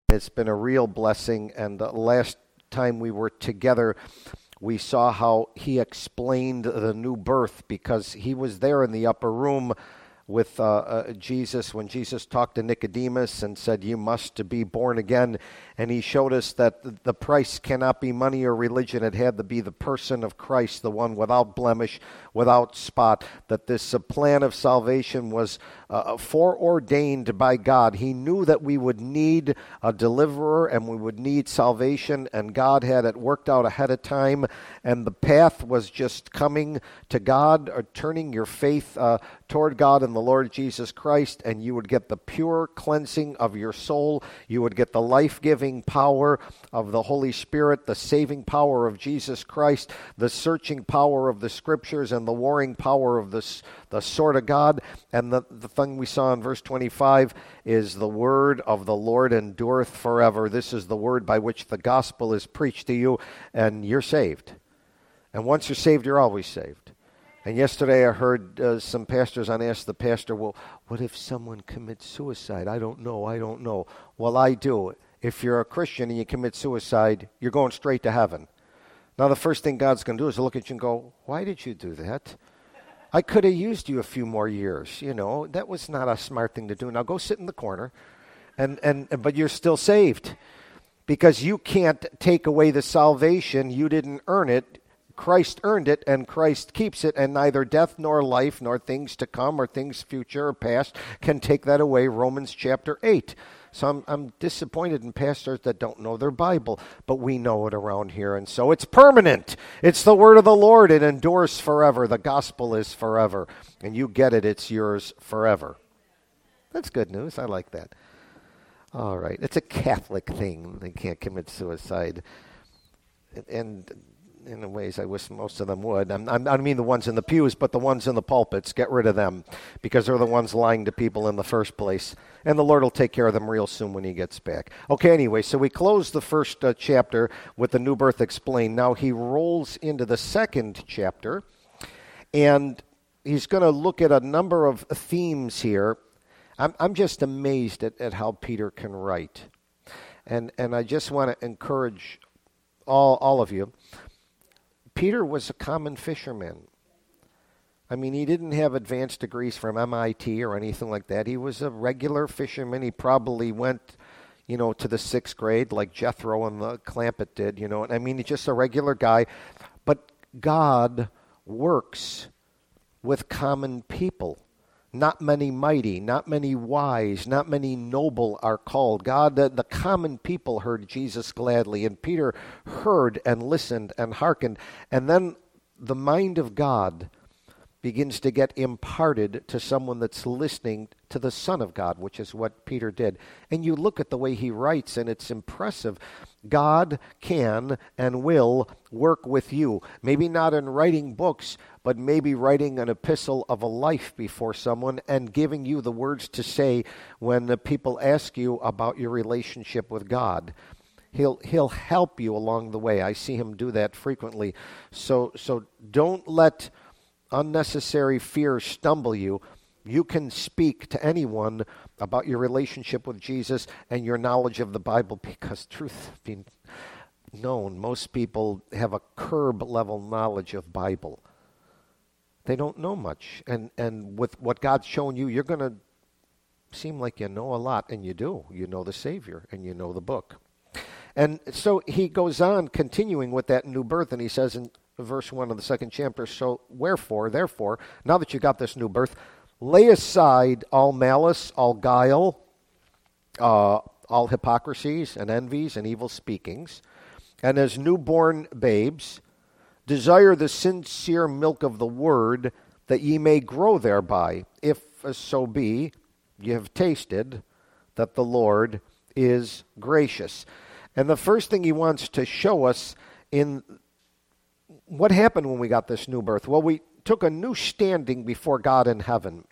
It's been a real blessing, and the last time we were together, we saw how he explained the new birth, because he was there in the upper room with Jesus when Jesus talked to Nicodemus and said, "You must be born again." And he showed us that the price cannot be money or religion. It had to be the person of Christ, the one without blemish, without spot, that this plan of salvation was foreordained by God. He knew that we would need a deliverer and we would need salvation, and God had it worked out ahead of time, and the path was just coming to God, or turning your faith toward God and the Lord Jesus Christ, and you would get the pure cleansing of your soul. You would get the life-giving power of the Holy Spirit, the saving power of Jesus Christ, the searching power of the Scriptures, and the warring power of the sword of God. And the thing we saw in verse 25 is the word of the Lord endureth forever. This is the word by which the gospel is preached to you, and you're saved. And once you're saved, you're always saved. And yesterday I heard some pastors on Ask the Pastor, well, what if someone commits suicide? I don't know. Well, I do. If you're a Christian and you commit suicide, you're going straight to heaven. Now, the first thing God's going to do is look at you and go, why did you do that? I could have used you a few more years. That was not a smart thing to do. Now go sit in the corner, but you're still saved, because you can't take away the salvation. You didn't earn it. Christ earned it, and Christ keeps it, and neither death nor life nor things to come or things future or past can take that away, Romans chapter 8. So I'm disappointed in pastors that don't know their Bible, but we know it around here, and so it's permanent. It's the word of the Lord. It endures forever. The gospel is forever, and you get it. It's yours forever. That's good news. I like that. All right. It's a Catholic thing. They can't commit suicide, and in ways I wish most of them would. I mean the ones in the pews, but the ones in the pulpits, get rid of them, because they're the ones lying to people in the first place. And the Lord will take care of them real soon when he gets back. Okay, anyway, so we close the first chapter with the new birth explained. Now he rolls into the second chapter, and he's going to look at a number of themes here. I'm just amazed at how Peter can write. And I just want to encourage all of you. Peter was a common fisherman. I mean, he didn't have advanced degrees from MIT or anything like that. He was a regular fisherman. He probably went, to the 6th grade like Jethro and the Clampett did, I mean, he's just a regular guy. But God works with common people. Not many mighty, not many wise, not many noble are called. God, the common people heard Jesus gladly, and Peter heard and listened and hearkened. And then the mind of God begins to get imparted to someone that's listening to the Son of God, which is what Peter did. And you look at the way he writes, and it's impressive. God can and will work with you. Maybe not in writing books, but maybe writing an epistle of a life before someone and giving you the words to say when the people ask you about your relationship with God. He'll help you along the way. I see him do that frequently. So don't let unnecessary fear stumble you. You can speak to anyone about your relationship with Jesus and your knowledge of the Bible, because truth being known, most people have a curb-level knowledge of Bible. They don't know much. And with what God's shown you, you're going to seem like you know a lot, and you do. You know the Savior, and you know the book. And so he goes on, continuing with that new birth, and he says in verse 1 of the second chapter, so wherefore, therefore, now that you got this new birth, lay aside all malice, all guile, all hypocrisies and envies and evil speakings, and as newborn babes, desire the sincere milk of the word, that ye may grow thereby, if so be ye have tasted that the Lord is gracious. And the first thing he wants to show us in what happened when we got this new birth? Well, we took a new standing before God in heaven.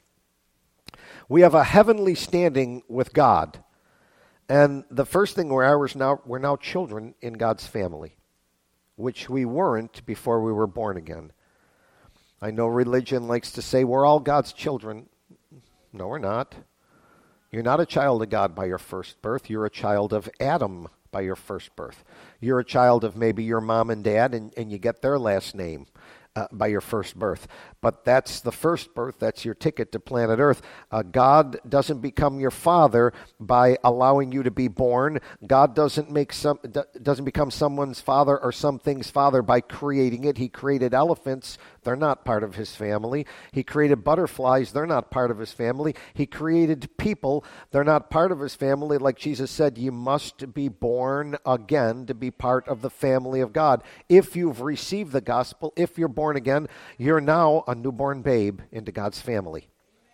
We have a heavenly standing with God. And the first thing we're now children in God's family, which we weren't before we were born again. I know religion likes to say we're all God's children. No, we're not. You're not a child of God by your first birth. You're a child of Adam by your first birth. You're a child of maybe your mom and dad, and you get their last name by your first birth. But that's the first birth. That's your ticket to planet Earth. God doesn't become your father by allowing you to be born. God doesn't become someone's father or something's father by creating it. He created elephants. They're not part of his family. He created butterflies. They're not part of his family. He created people. They're not part of his family. Like Jesus said, you must be born again to be part of the family of God. If you've received the gospel, if you're born again, you're now a newborn babe into God's family.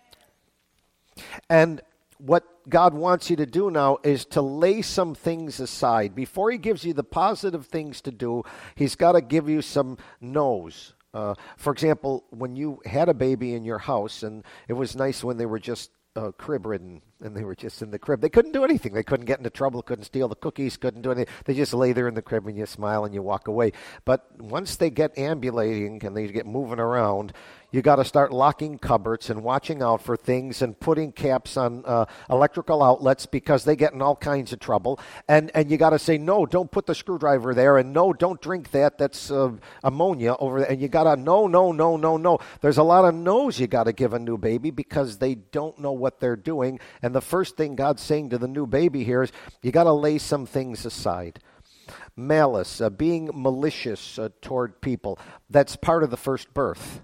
And what God wants you to do now is to lay some things aside. Before he gives you the positive things to do, he's got to give you some no's. For example, when you had a baby in your house, and it was nice when they were just crib-ridden, and they were just in the crib. They couldn't do anything. They couldn't get into trouble, couldn't steal the cookies, couldn't do anything. They just lay there in the crib, and you smile, and you walk away. But once they get ambulating and they get moving around, you got to start locking cupboards and watching out for things and putting caps on electrical outlets because they get in all kinds of trouble. And you got to say, no, don't put the screwdriver there. And no, don't drink that. That's ammonia over there. And you got to, no. There's a lot of no's you got to give a new baby because they don't know what they're doing. And the first thing God's saying to the new baby here is you got to lay some things aside. Malice, being malicious toward people, that's part of the first birth.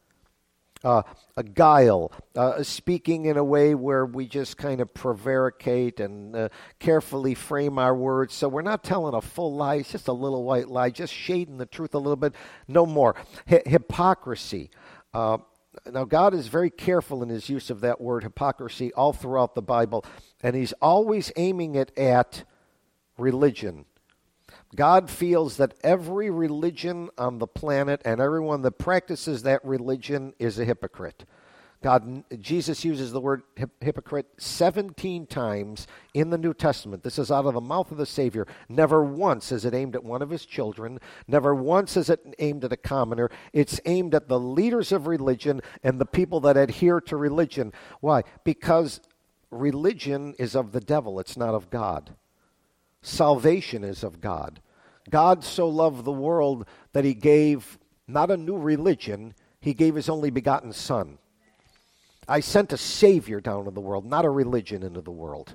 A guile, speaking in a way where we just kind of prevaricate and carefully frame our words. So we're not telling a full lie, it's just a little white lie, just shading the truth a little bit, no more. Hypocrisy. Now, God is very careful in his use of that word hypocrisy all throughout the Bible, and he's always aiming it at religion. God feels that every religion on the planet and everyone that practices that religion is a hypocrite. Jesus uses the word hypocrite 17 times in the New Testament. This is out of the mouth of the Savior. Never once is it aimed at one of his children. Never once is it aimed at a commoner. It's aimed at the leaders of religion and the people that adhere to religion. Why? Because religion is of the devil. It's not of God. Salvation is of God. God so loved the world that he gave not a new religion, he gave his only begotten Son. I sent a Savior down to the world, not a religion into the world.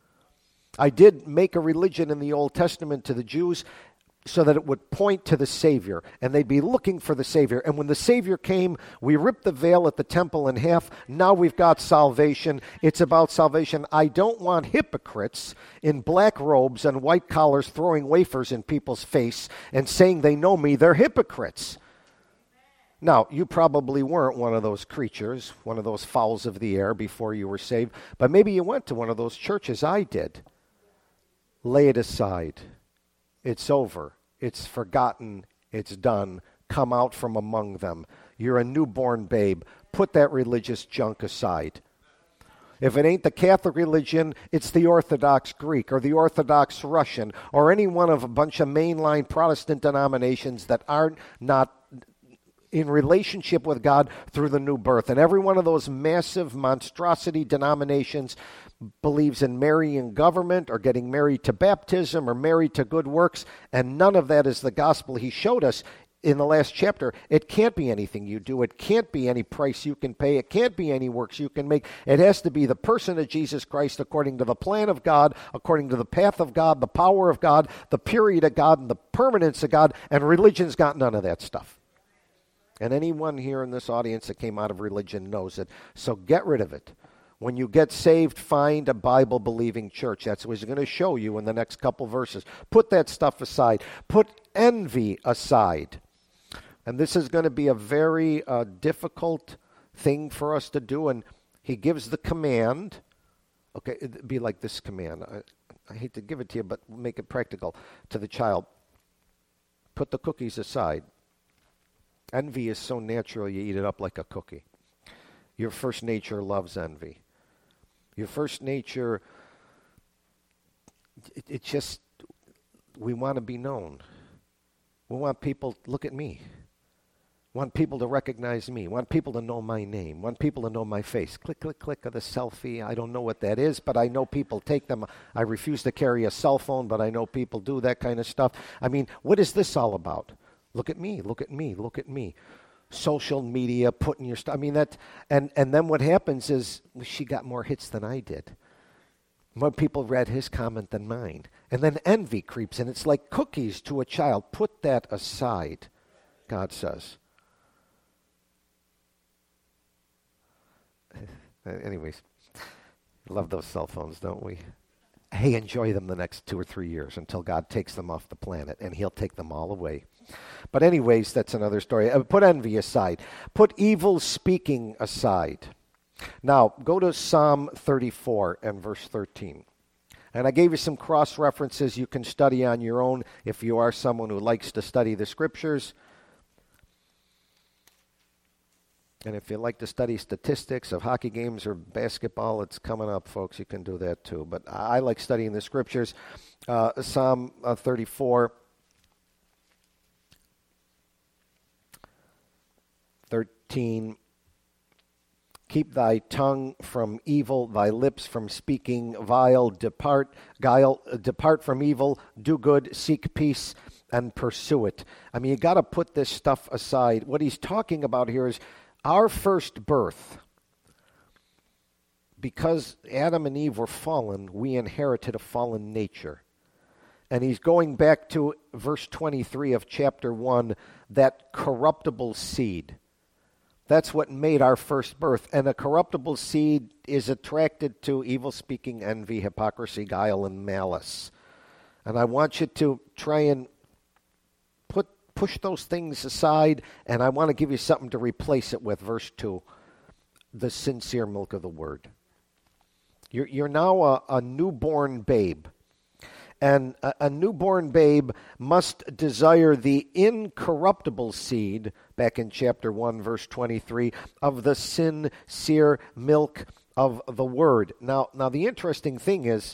I did make a religion in the Old Testament to the Jews so that it would point to the Savior, and they'd be looking for the Savior. And when the Savior came, we ripped the veil at the temple in half. Now we've got salvation. It's about salvation. I don't want hypocrites in black robes and white collars throwing wafers in people's face and saying they know me. They're hypocrites. Now, you probably weren't one of those creatures, one of those fowls of the air before you were saved, but maybe you went to one of those churches. I did. Lay it aside. It's over. It's forgotten. It's done. Come out from among them. You're a newborn babe. Put that religious junk aside. If it ain't the Catholic religion, it's the Orthodox Greek or the Orthodox Russian or any one of a bunch of mainline Protestant denominations that are not in relationship with God through the new birth. And every one of those massive monstrosity denominations believes in marrying government or getting married to baptism or married to good works, and none of that is the gospel. He showed us in the last chapter, it can't be anything you do. It can't be any price you can pay. It can't be any works you can make. It has to be the person of Jesus Christ according to the plan of God, according to the path of God, the power of God, the period of God, and the permanence of God, and religion's got none of that stuff. And anyone here in this audience that came out of religion knows it. So get rid of it. When you get saved, find a Bible-believing church. That's what he's going to show you in the next couple verses. Put that stuff aside. Put envy aside. And this is going to be a very difficult thing for us to do. And he gives the command. Okay, it'd be like this command. I hate to give it to you, but make it practical to the child. Put the cookies aside. Envy is so natural, you eat it up like a cookie. Your first nature loves envy. Your first nature, it just, we want to be known. We want people, look at me. want people to recognize me, want people to know my name, want people to know my face. Click, click, click of the selfie. I don't know what that is, but I know people take them. I refuse to carry a cell phone, but I know people do that kind of stuff. I mean, what is this all about? Look at me, look at me, look at me. Social media, putting your stuff. I mean, and then what happens is she got more hits than I did. More people read his comment than mine. And then envy creeps in. It's like cookies to a child. Put that aside, God says. Anyways, love those cell phones, don't we? Hey, enjoy them the next 2 or 3 years until God takes them off the planet, and he'll take them all away. But anyways, that's another story. Put envy aside. Put evil speaking aside. Now, go to Psalm 34 and verse 13. And I gave you some cross-references you can study on your own if you are someone who likes to study the Scriptures. And if you like to study statistics of hockey games or basketball, it's coming up, folks. You can do that too. But I like studying the Scriptures. Psalm 34, 13. Keep thy tongue from evil, thy lips from speaking vile. Depart from evil, do good, seek peace, and pursue it. I mean, you got to put this stuff aside. What he's talking about here is our first birth. Because Adam and Eve were fallen, we inherited a fallen nature. And he's going back to verse 23 of chapter 1, that corruptible seed. That's what made our first birth. And a corruptible seed is attracted to evil speaking, envy, hypocrisy, guile, and malice. And I want you to try and push those things aside, and I want to give you something to replace it with. Verse 2, the sincere milk of the word. You're now a newborn babe. And a newborn babe must desire the incorruptible seed, back in chapter 1, verse 23, of the sincere milk of the word. Now the interesting thing is,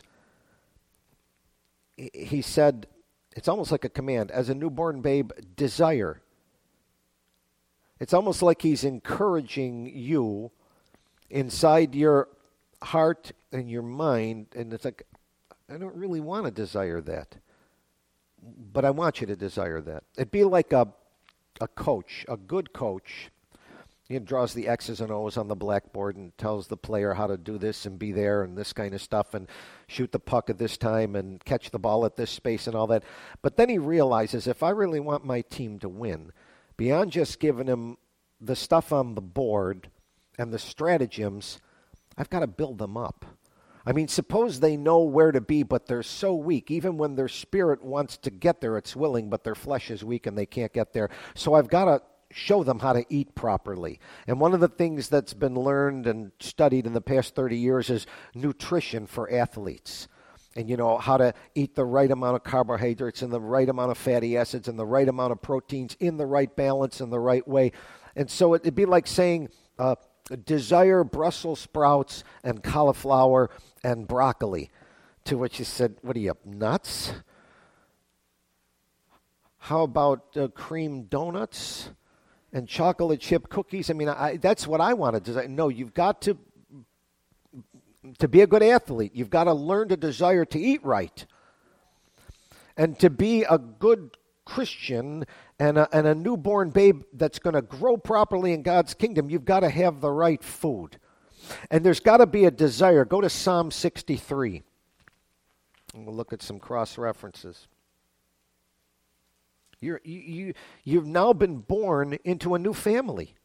he said, it's almost like a command. As a newborn babe, desire. It's almost like he's encouraging you inside your heart and your mind, and it's like, I don't really want to desire that, but I want you to desire that. It'd be like a coach, a good coach. He draws the X's and O's on the blackboard and tells the player how to do this and be there and this kind of stuff and shoot the puck at this time and catch the ball at this space and all that. But then he realizes, if I really want my team to win, beyond just giving him the stuff on the board and the stratagems, I've got to build them up. I mean, suppose they know where to be, but they're so weak. Even when their spirit wants to get there, it's willing, but their flesh is weak and they can't get there. So I've got to show them how to eat properly. And one of the things that's been learned and studied in the past 30 years is nutrition for athletes. And, you know, how to eat the right amount of carbohydrates and the right amount of fatty acids and the right amount of proteins in the right balance and the right way. And so it'd be like saying, desire Brussels sprouts and cauliflower and broccoli. To which he said, what are you, nuts? How about cream donuts and chocolate chip cookies? I mean, that's what I want to desire. No, you've got to be a good athlete. You've got to learn to desire to eat right. And to be a good Christian and a newborn babe that's going to grow properly in God's kingdom, you've got to have the right food. And there's got to be a desire. Go to Psalm 63. And we'll look at some cross-references. You've now been born into a new family.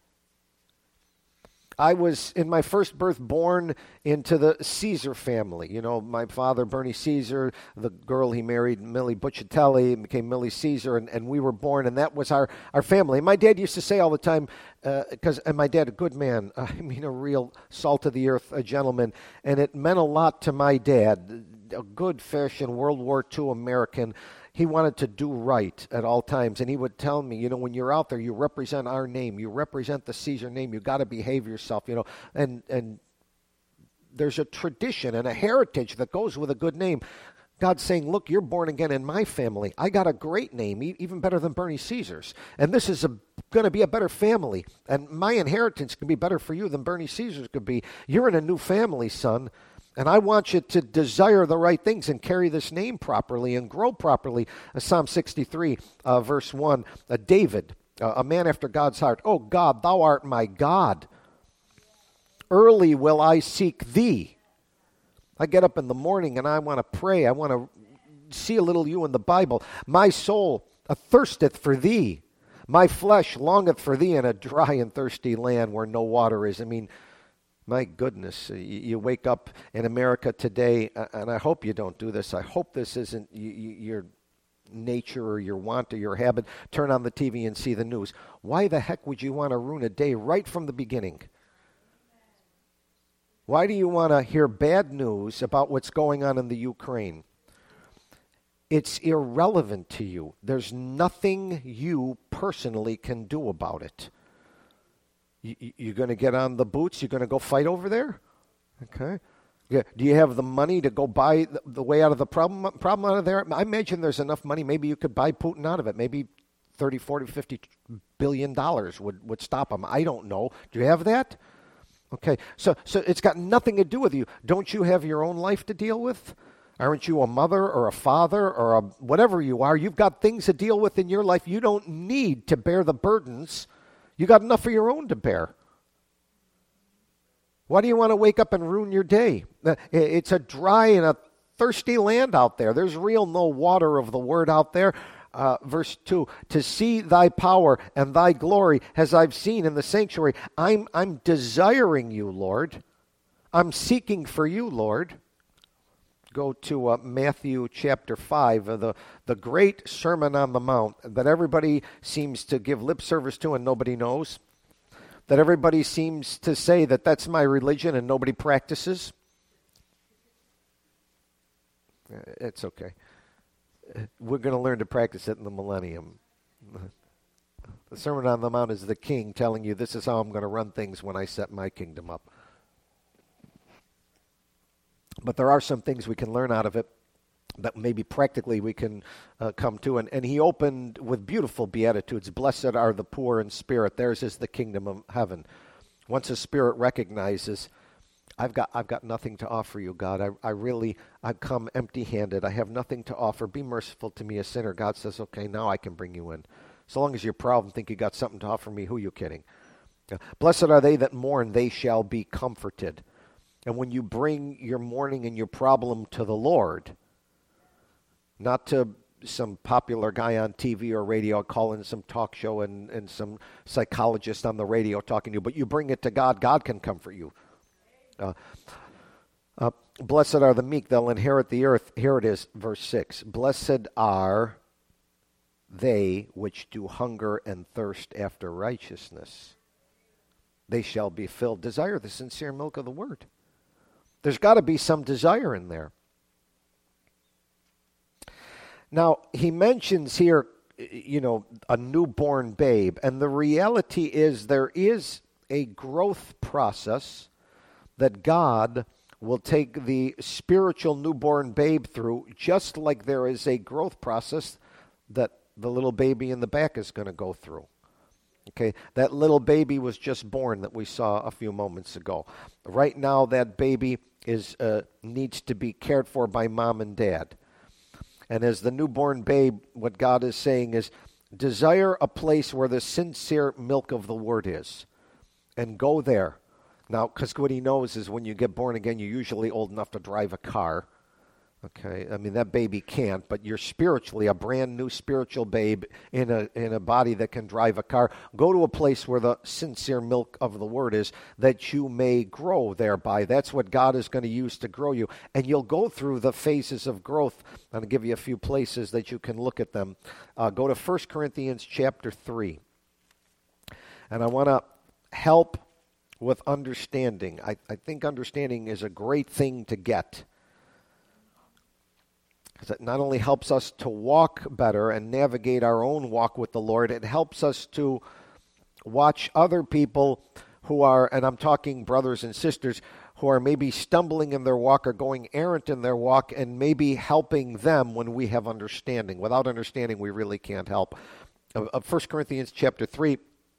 I was, in my first birth, born into the Caesar family. You know, my father, Bernie Caesar, the girl he married, Millie Buccitelli, became Millie Caesar, and we were born, and that was our family. And my dad used to say all the time, and my dad, a good man, I mean a real salt-of-the-earth gentleman, and it meant a lot to my dad, a good-fashioned World War II American. He wanted to do right at all times, and he would tell me, you know, when you're out there, you represent our name, you represent the Caesar name, you got to behave yourself, you know, and there's a tradition and a heritage that goes with a good name. God's saying, look, you're born again in my family. I got a great name, even better than Bernie Caesar's, and this is a going to be a better family, and my inheritance can be better for you than Bernie Caesar's could be. You're in a new family, son, and I want you to desire the right things and carry this name properly and grow properly. Psalm 63, verse 1, David, a man after God's heart. Oh God, thou art my God. Early will I seek thee. I get up in the morning and I want to pray. I want to see a little you in the Bible. My soul thirsteth for thee. My flesh longeth for thee in a dry and thirsty land where no water is. I mean, my goodness, you wake up in America today, and I hope you don't do this. I hope this isn't your nature or your want or your habit. Turn on the TV and see the news. Why the heck would you want to ruin a day right from the beginning? Why do you want to hear bad news about what's going on in the Ukraine? It's irrelevant to you. There's nothing you personally can do about it. You're going to get on the boots? You're going to go fight over there? Okay. Yeah. Do you have the money to go buy the way out of the problem out of there? I imagine there's enough money. Maybe you could buy Putin out of it. Maybe 30, 40, 50 billion dollars would stop him. I don't know. Do you have that? Okay, so it's got nothing to do with you. Don't you have your own life to deal with? Aren't you a mother or a father or whatever you are? You've got things to deal with in your life. You don't need to bear the burdens. You got enough of your own to bear. Why do you want to wake up and ruin your day? It's a dry and a thirsty land out there. There's real no water of the word out there. Verse 2, to see thy power and thy glory as I've seen in the sanctuary. I'm desiring you, Lord. I'm seeking for you, Lord. Go to Matthew chapter 5, the great Sermon on the Mount that everybody seems to give lip service to and nobody knows. That everybody seems to say that that's my religion and nobody practices. It's okay. We're going to learn to practice it in the millennium. The Sermon on the Mount is the king telling you this is how I'm going to run things when I set my kingdom up. But there are some things we can learn out of it that maybe practically we can come to. And he opened with beautiful beatitudes. Blessed are the poor in spirit. Theirs is the kingdom of heaven. Once a spirit recognizes, I've got nothing to offer you, God. I've come empty-handed. I have nothing to offer. Be merciful to me, a sinner. God says, okay, now I can bring you in. So long as you're proud and think you got something to offer me, who are you kidding? Blessed are they that mourn, they shall be comforted. And when you bring your mourning and your problem to the Lord, not to some popular guy on TV or radio calling some talk show and some psychologist on the radio talking to you, but you bring it to God, God can comfort you. Blessed are the meek, they'll inherit the earth. Here it is, verse 6. Blessed are they which do hunger and thirst after righteousness. They shall be filled. Desire the sincere milk of the word. There's got to be some desire in there. Now, he mentions here, a newborn babe. And the reality is there is a growth process that God will take the spiritual newborn babe through, just like there is a growth process that the little baby in the back is going to go through. Okay, that little baby was just born that we saw a few moments ago. Right now, that baby needs to be cared for by mom and dad. And as the newborn babe, what God is saying is, desire a place where the sincere milk of the word is, and go there. Now, because what he knows is when you get born again, you're usually old enough to drive a car. Okay, I mean, that baby can't, but you're spiritually a brand new spiritual babe in a body that can drive a car. Go to a place where the sincere milk of the word is, that you may grow thereby. That's what God is going to use to grow you. And you'll go through the phases of growth. I'm going to give you a few places that you can look at them. Go to 1 Corinthians chapter 3. And I want to help with understanding. I think understanding is a great thing to get. Because it not only helps us to walk better and navigate our own walk with the Lord, it helps us to watch other people who are, and I'm talking brothers and sisters, who are maybe stumbling in their walk or going errant in their walk, and maybe helping them when we have understanding. Without understanding, we really can't help. 1 Corinthians chapter 3,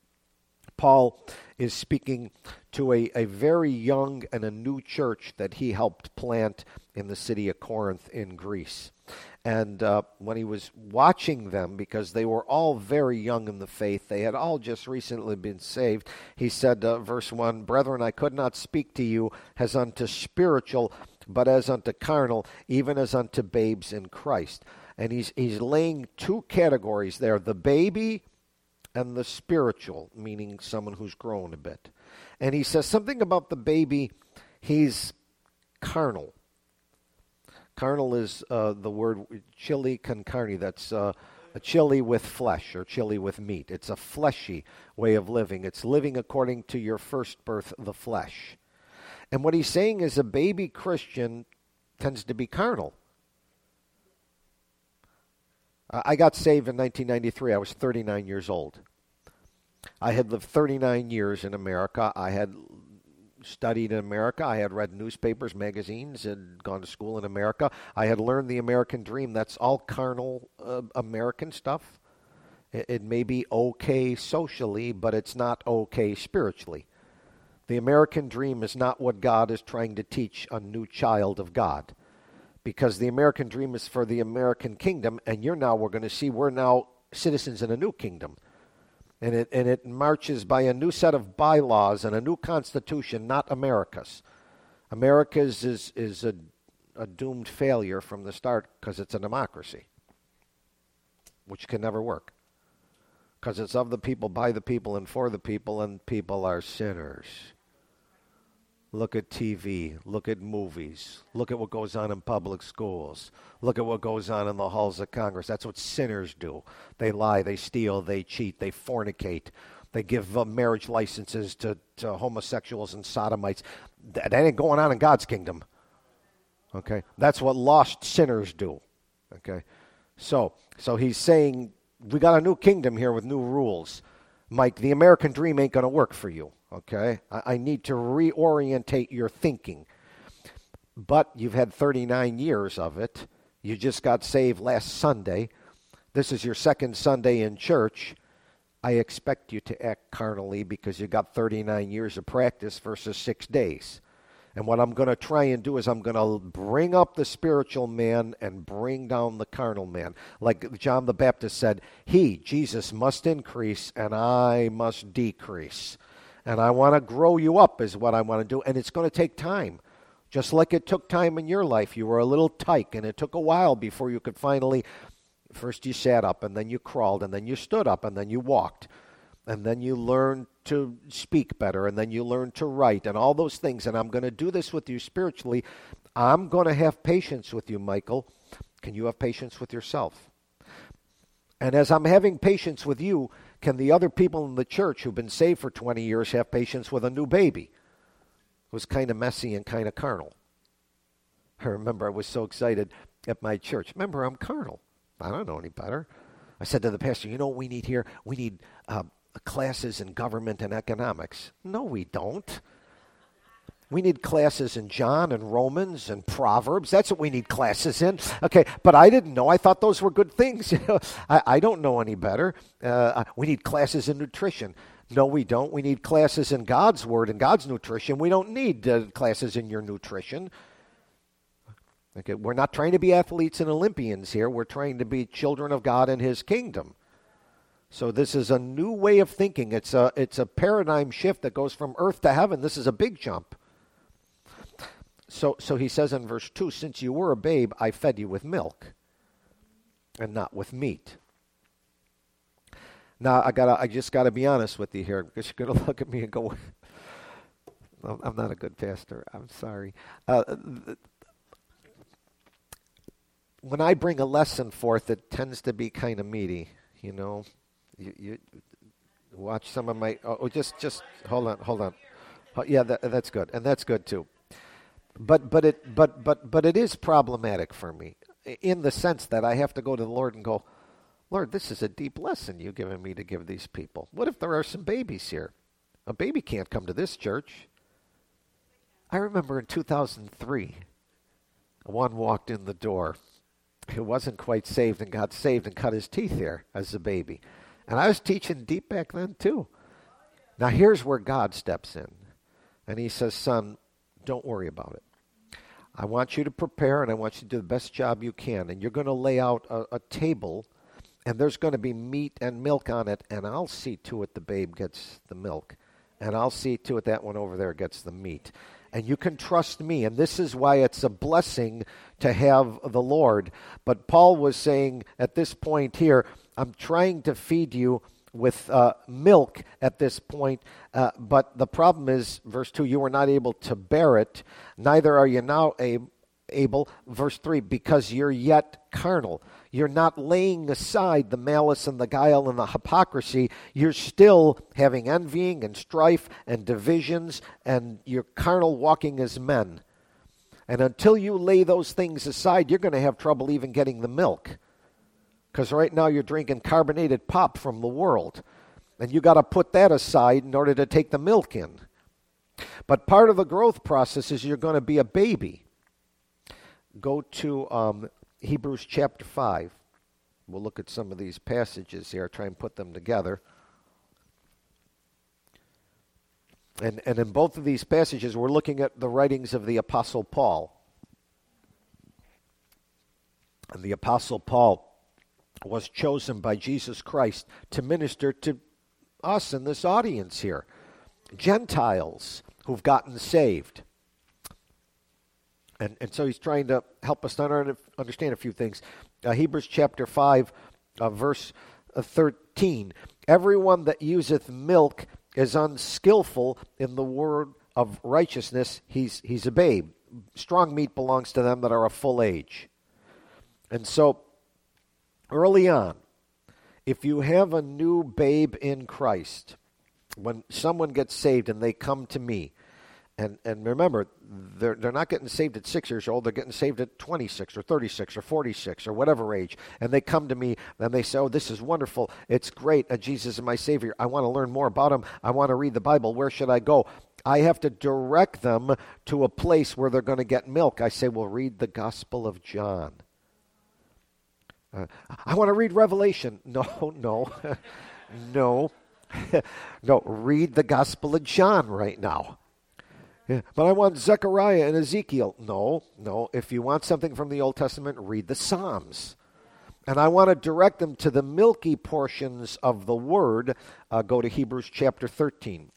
Paul is speaking to a very young and a new church that he helped plant in the city of Corinth in Greece. And when he was watching them, because they were all very young in the faith, they had all just recently been saved, he said, verse 1, "Brethren, I could not speak to you as unto spiritual, but as unto carnal, even as unto babes in Christ." And he's laying two categories there, the baby and the spiritual, meaning someone who's grown a bit. And he says something about the baby, he's carnal. Carnal is the word chili con carne. That's a chili with flesh or chili with meat. It's a fleshy way of living. It's living according to your first birth, the flesh. And what he's saying is a baby Christian tends to be carnal. I got saved in 1993. I was 39 years old. I had lived 39 years in America. I had studied in America. I had read newspapers, magazines, and gone to school in America. I had learned the American dream. That's all carnal American stuff. It may be okay socially, but it's not okay spiritually. The American dream is not what God is trying to teach a new child of God. Because the American dream is for the American kingdom, and we're going to see we're now citizens in a new kingdom. And it marches by a new set of bylaws and a new constitution, not America's. America's is a doomed failure from the start because it's a democracy, which can never work. Because it's of the people, by the people, and for the people, and people are sinners. Look at TV. Look at movies. Look at what goes on in public schools. Look at what goes on in the halls of Congress. That's what sinners do. They lie, they steal, they cheat, they fornicate. They give marriage licenses to homosexuals and sodomites. That ain't going on in God's kingdom. Okay? That's what lost sinners do. Okay? So he's saying, we got a new kingdom here with new rules. Mike, the American dream ain't going to work for you. Okay, I need to reorientate your thinking. But you've had 39 years of it. You just got saved last Sunday. This is your second Sunday in church. I expect you to act carnally because you got 39 years of practice versus 6 days. And what I'm going to try and do is I'm going to bring up the spiritual man and bring down the carnal man. Like John the Baptist said, he, Jesus, must increase and I must decrease. And I want to grow you up is what I want to do. And it's going to take time. Just like it took time in your life. You were a little tyke, and it took a while before you could finally, first you sat up, and then you crawled, and then you stood up, and then you walked. And then you learned to speak better, and then you learned to write, and all those things. And I'm going to do this with you spiritually. I'm going to have patience with you, Michael. Can you have patience with yourself? And as I'm having patience with you, can the other people in the church who've been saved for 20 years have patience with a new baby who's kind of messy and kind of carnal? I remember I was so excited at my church. Remember, I'm carnal. I don't know any better. I said to the pastor, you know what we need here? We need classes in government and economics. No, we don't. We need classes in John and Romans and Proverbs. That's what we need classes in. Okay, but I didn't know. I thought those were good things. I don't know any better. We need classes in nutrition. No, we don't. We need classes in God's Word and God's nutrition. We don't need classes in your nutrition. Okay, we're not trying to be athletes and Olympians here. We're trying to be children of God in His kingdom. So this is a new way of thinking. It's a paradigm shift that goes from earth to heaven. This is a big jump. So he says in verse 2, since you were a babe, I fed you with milk and not with meat. Now, I just got to be honest with you here, because you're going to look at me and go, I'm not a good pastor. I'm sorry. When I bring a lesson forth, it tends to be kind of meaty, you know. You watch some of my, just hold on. Yeah, that's good, and that's good too. But it is problematic for me in the sense that I have to go to the Lord and go, Lord, this is a deep lesson you've given me to give these people. What if there are some babies here? A baby can't come to this church. I remember in 2003, one walked in the door who wasn't quite saved and got saved and cut his teeth here as a baby. And I was teaching deep back then too. Now here's where God steps in. And he says, son, don't worry about it. I want you to prepare, and I want you to do the best job you can. And you're going to lay out a table, and there's going to be meat and milk on it, and I'll see to it the babe gets the milk. And I'll see to it that one over there gets the meat. And you can trust me. And this is why it's a blessing to have the Lord. But Paul was saying at this point here, I'm trying to feed you with milk at this point. But the problem is, verse 2, you were not able to bear it. Neither are you now able, verse 3, because you're yet carnal. You're not laying aside the malice and the guile and the hypocrisy. You're still having envying and strife and divisions, and you're carnal walking as men. And until you lay those things aside, you're going to have trouble even getting the milk. Because right now you're drinking carbonated pop from the world. And you got to put that aside in order to take the milk in. But part of the growth process is you're going to be a baby. Go to Hebrews chapter 5. We'll look at some of these passages here, try and put them together. And in both of these passages, we're looking at the writings of the Apostle Paul. And the Apostle Paul was chosen by Jesus Christ to minister to us in this audience here, Gentiles who've gotten saved. And so he's trying to help us understand a few things. Hebrews chapter 5, verse 13. Everyone that useth milk is unskillful in the word of righteousness. He's a babe. Strong meat belongs to them that are of full age. And so, early on, if you have a new babe in Christ, when someone gets saved and they come to me, and remember, they're not getting saved at 6 years old. They're getting saved at 26 or 36 or 46 or whatever age. And they come to me and they say, oh, this is wonderful. It's great. Jesus is my Savior. I want to learn more about him. I want to read the Bible. Where should I go? I have to direct them to a place where they're going to get milk. I say, well, read the Gospel of John. I want to read Revelation. No. No. No, read the Gospel of John right now. Yeah, but I want Zechariah and Ezekiel. No. If you want something from the Old Testament, read the Psalms. And I want to direct them to the milky portions of the Word. Go to Hebrews chapter 13.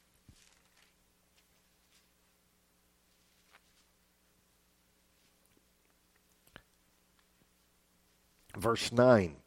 Verse 9.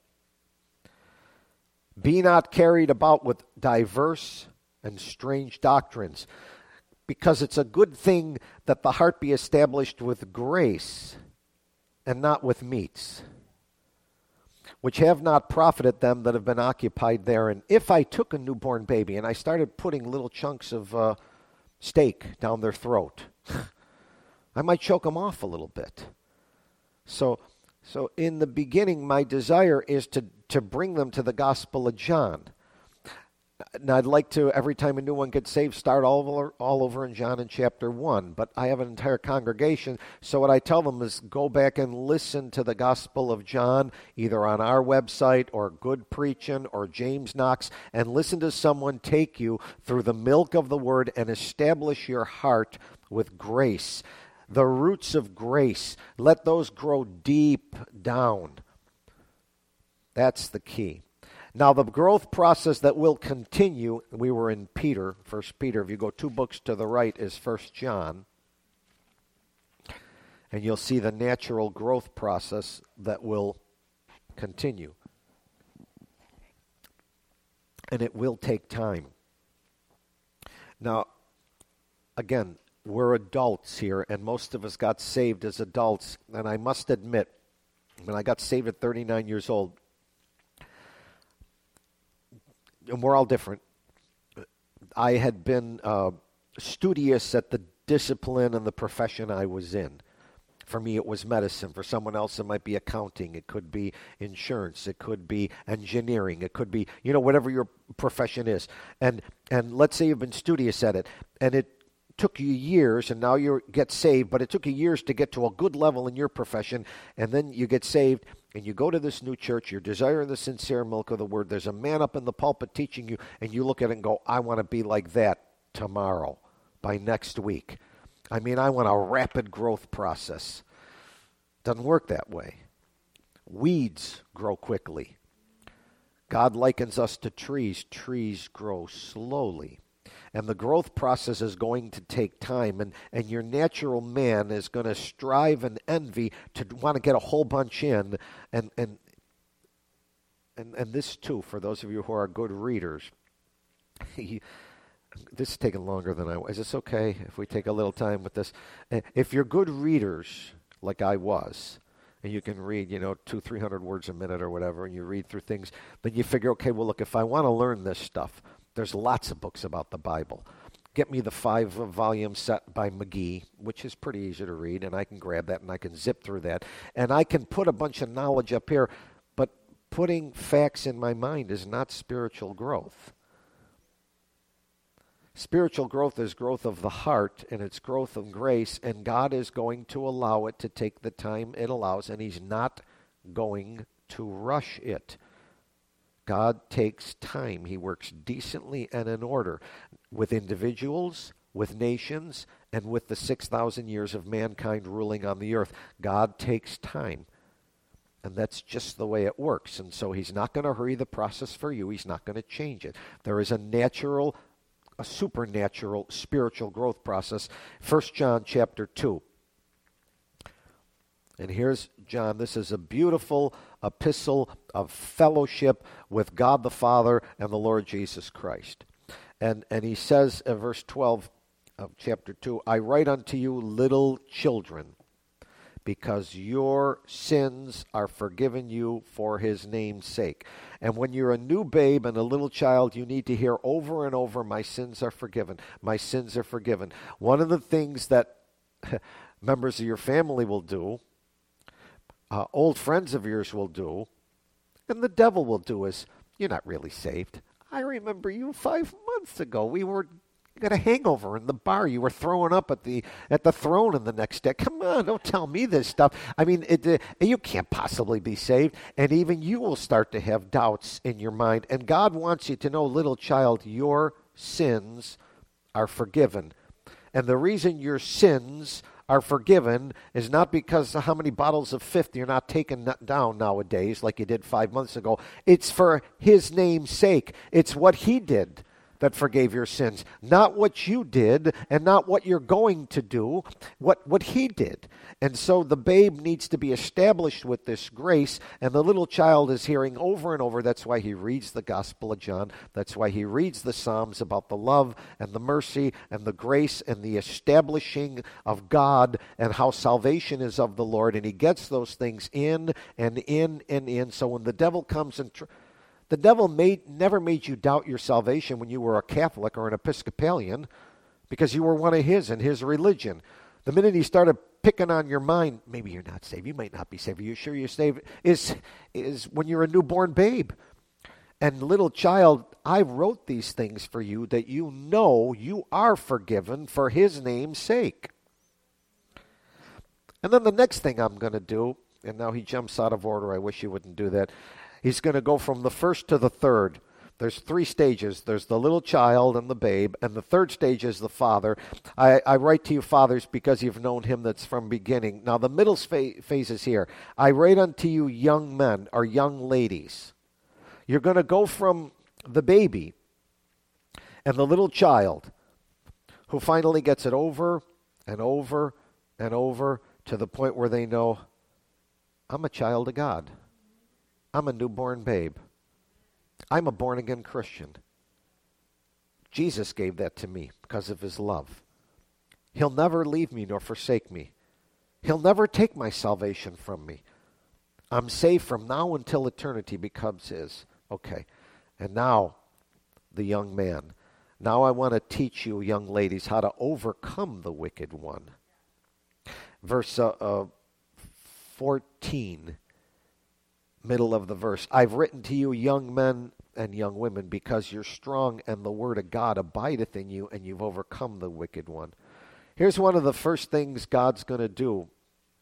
Be not carried about with diverse and strange doctrines, because it's a good thing that the heart be established with grace and not with meats, which have not profited them that have been occupied therein. If I took a newborn baby and I started putting little chunks of steak down their throat, I might choke them off a little bit. So in the beginning, my desire is to bring them to the Gospel of John. Now, I'd like to, every time a new one gets saved, start all over in John in chapter 1. But I have an entire congregation, so what I tell them is go back and listen to the Gospel of John, either on our website or Good Preachin' or James Knox, and listen to someone take you through the milk of the Word and establish your heart with grace. The roots of grace, let those grow deep down. That's the key. Now, the growth process that will continue, we were in Peter, 1 Peter. If you go 2 books to the right is 1 John. And you'll see the natural growth process that will continue. And it will take time. Now, again, we're adults here, and most of us got saved as adults. And I must admit, when I got saved at 39 years old, and we're all different, I had been studious at the discipline and the profession I was in. For me, it was medicine. For someone else, it might be accounting. It could be insurance. It could be engineering. It could be, whatever your profession is. And let's say you've been studious at it, and it took you years, and now you get saved, but it took you years to get to a good level in your profession, and then you get saved, and you go to this new church, you're desiring the sincere milk of the word. There's a man up in the pulpit teaching you, and you look at it and go, I want to be like that tomorrow, by next week. I mean, I want a rapid growth process. Doesn't work that way. Weeds grow quickly. God likens us to trees. Trees grow slowly. And the growth process is going to take time. And your natural man is going to strive and envy to want to get a whole bunch in. And this, too, for those of you who are good readers, this is taking longer than I was. Is this okay if we take a little time with this? If you're good readers, like I was, and you can read, 200-300 words a minute or whatever, and you read through things, then you figure, okay, well, look, if I want to learn this stuff, there's lots of books about the Bible. Get me the 5-volume set by McGee, which is pretty easy to read, and I can grab that and I can zip through that. And I can put a bunch of knowledge up here, but putting facts in my mind is not spiritual growth. Spiritual growth is growth of the heart, and it's growth of grace, and God is going to allow it to take the time it allows, and He's not going to rush it. God takes time. He works decently and in order with individuals, with nations, and with the 6,000 years of mankind ruling on the earth. God takes time. And that's just the way it works. And so He's not going to hurry the process for you. He's not going to change it. There is a supernatural spiritual growth process. 1 John chapter 2. And here's John. This is a beautiful epistle of fellowship with God the Father and the Lord Jesus Christ. And he says in verse 12 of chapter 2, I write unto you, little children, because your sins are forgiven you for His name's sake. And when you're a new babe and a little child, you need to hear over and over, my sins are forgiven. My sins are forgiven. One of the things that members of your family will do, old friends of yours will do, and the devil will do is, you're not really saved. I remember you 5 months ago. You got a hangover in the bar. You were throwing up at the throne in the next day. Come on, don't tell me this stuff. I mean, you can't possibly be saved. And even you will start to have doubts in your mind. And God wants you to know, little child, your sins are forgiven. And the reason your sins are forgiven is not because of how many bottles of Fifth you're not taking down nowadays like you did 5 months ago. It's for His name's sake. It's what He did that forgave your sins. Not what you did and not what you're going to do, what He did. And so the babe needs to be established with this grace, and the little child is hearing over and over. That's why he reads the Gospel of John. That's why he reads the Psalms about the love and the mercy and the grace and the establishing of God and how salvation is of the Lord. And he gets those things in and in and in. So when the devil comes and the devil never made you doubt your salvation when you were a Catholic or an Episcopalian, because you were one of his and his religion. The minute he started picking on your mind, maybe you're not saved, you might not be saved, are you sure you're saved, is when you're a newborn babe. And little child, I wrote these things for you that you know you are forgiven for His name's sake. And then the next thing I'm going to do, and now he jumps out of order, I wish he wouldn't do that. He's going to go from the first to the third. There's 3 stages. There's the little child and the babe, and the third stage is the father. I write to you, fathers, because you've known Him that's from beginning. Now, the middle phase is here. I write unto you, young men or young ladies. You're going to go from the baby and the little child who finally gets it over and over and over to the point where they know, I'm a child of God. I'm a newborn babe. I'm a born-again Christian. Jesus gave that to me because of His love. He'll never leave me nor forsake me. He'll never take my salvation from me. I'm saved from now until eternity becomes His. Okay. And now, the young man. Now I want to teach you, young ladies, how to overcome the wicked one. Verse 14. Middle of the verse. I've written to you, young men and young women, because you're strong and the word of God abideth in you, and you've overcome the wicked one. Here's one of the first things God's going to do.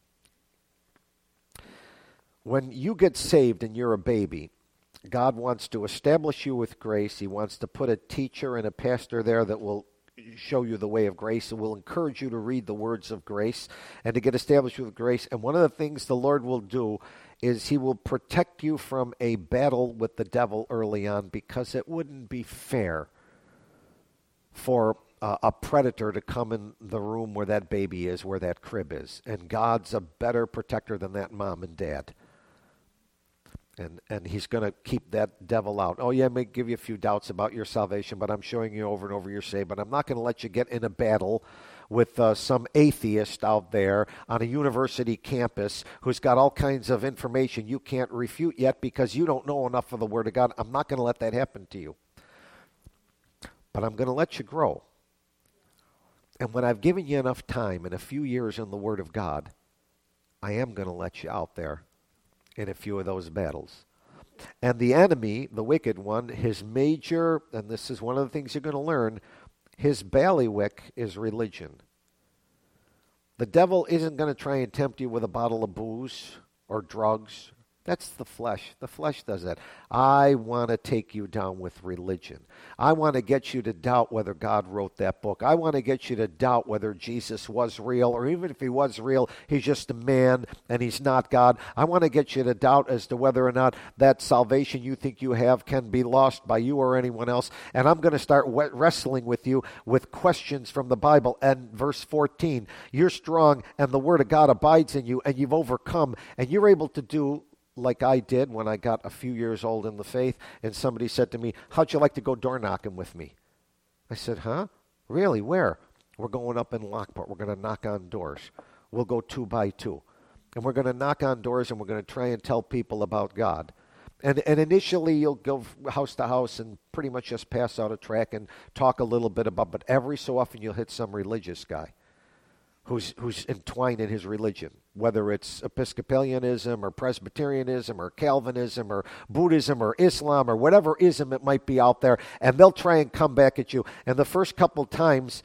When you get saved and you're a baby, God wants to establish you with grace. He wants to put a teacher and a pastor there that will show you the way of grace and will encourage you to read the words of grace and to get established with grace. And one of the things the Lord will do is he will protect you from a battle with the devil early on, because it wouldn't be fair for a predator to come in the room where that baby is, where that crib is. And God's a better protector than that mom and dad. And he's going to keep that devil out. Oh, yeah, I may give you a few doubts about your salvation, but I'm showing you over and over you're saved. But I'm not going to let you get in a battle with some atheist out there on a university campus who's got all kinds of information you can't refute yet because you don't know enough of the Word of God. I'm not going to let that happen to you. But I'm going to let you grow. And when I've given you enough time and a few years in the Word of God, I am going to let you out there in a few of those battles. And the enemy, the wicked one, his major, and this is one of the things you're going to learn, his bailiwick is religion. The devil isn't going to try and tempt you with a bottle of booze or drugs. That's the flesh. The flesh does that. I want to take you down with religion. I want to get you to doubt whether God wrote that book. I want to get you to doubt whether Jesus was real, or even if he was real, he's just a man and he's not God. I want to get you to doubt as to whether or not that salvation you think you have can be lost by you or anyone else. And I'm going to start wrestling with you with questions from the Bible. And verse 14, you're strong and the Word of God abides in you and you've overcome, and you're able to do like I did when I got a few years old in the faith, and somebody said to me, how'd you like to go door knocking with me? I said, huh? Really? Where? We're going up in Lockport. We're going to knock on doors. We'll go 2 by 2. And we're going to knock on doors, and we're going to try and tell people about God. And initially you'll go house to house and pretty much just pass out a tract and talk a little bit about, but every so often you'll hit some religious guy who's entwined in his religion, whether it's Episcopalianism or Presbyterianism or Calvinism or Buddhism or Islam or whatever ism it might be out there, and they'll try and come back at you. And the first couple times,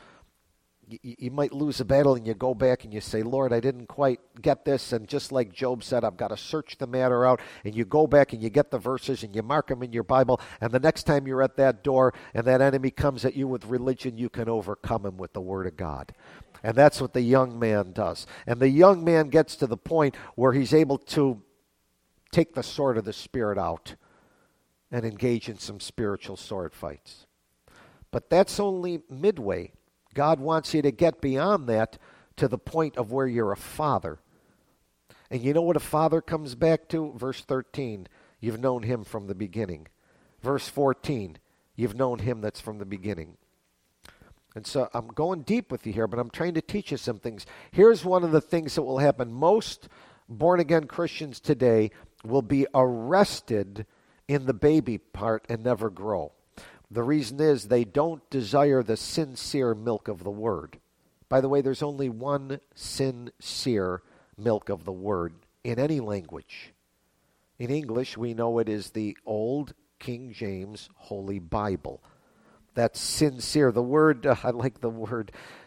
you might lose a battle and you go back and you say, Lord, I didn't quite get this. And just like Job said, I've got to search the matter out. And you go back and you get the verses and you mark them in your Bible. And the next time you're at that door and that enemy comes at you with religion, you can overcome him with the Word of God. And that's what the young man does. And the young man gets to the point where he's able to take the sword of the Spirit out and engage in some spiritual sword fights. But that's only midway. God wants you to get beyond that to the point of where you're a father. And you know what a father comes back to? Verse 13, you've known him from the beginning. Verse 14, you've known him that's from the beginning. And so I'm going deep with you here, but I'm trying to teach you some things. Here's one of the things that will happen. Most born-again Christians today will be arrested in the baby part and never grow. The reason is they don't desire the sincere milk of the Word. By the way, there's only one sincere milk of the Word in any language. In English, we know it is the Old King James Holy Bible. That's sincere. The word, I like the word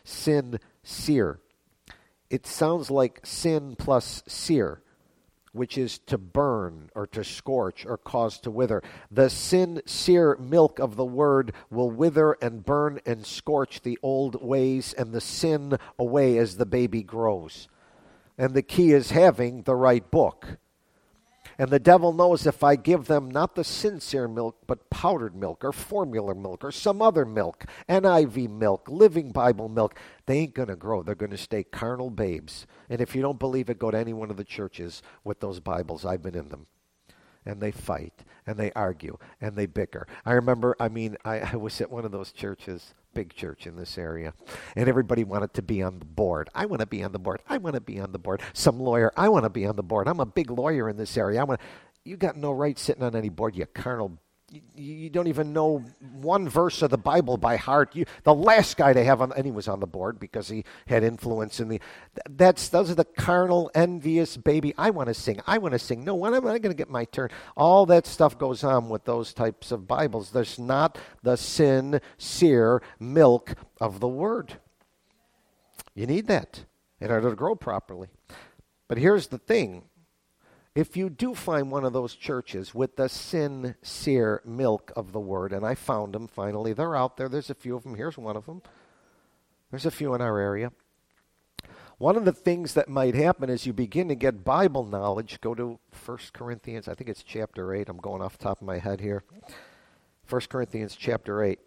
sincere. It sounds like sin plus sear, which is to burn or to scorch or cause to wither. The sincere milk of the Word will wither and burn and scorch the old ways and the sin away as the baby grows. And the key is having the right book. And the devil knows if I give them not the sincere milk, but powdered milk or formula milk or some other milk, NIV milk, Living Bible milk, they ain't going to grow. They're going to stay carnal babes. And if you don't believe it, go to any one of the churches with those Bibles. I've been in them. And they fight, and they argue, and they bicker. I remember, I was at one of those churches, big church in this area, and everybody wanted to be on the board. I want to be on the board. I want to be on the board. Some lawyer, I want to be on the board. I'm a big lawyer in this area. You got no right sitting on any board, you carnal. You don't even know one verse of the Bible by heart. The last guy to have on, and he was on the board because he had influence in those are the carnal, envious baby. I want to sing. No, when am I going to get my turn? All that stuff goes on with those types of Bibles. There's not the sincere milk of the Word. You need that in order to grow properly. But here's the thing. If you do find one of those churches with the sincere milk of the Word, and I found them finally, they're out there. There's a few of them. Here's one of them. There's a few in our area. One of the things that might happen is you begin to get Bible knowledge. Go to 1 Corinthians, I think it's chapter 8. I'm going off the top of my head here. 1 Corinthians chapter 8.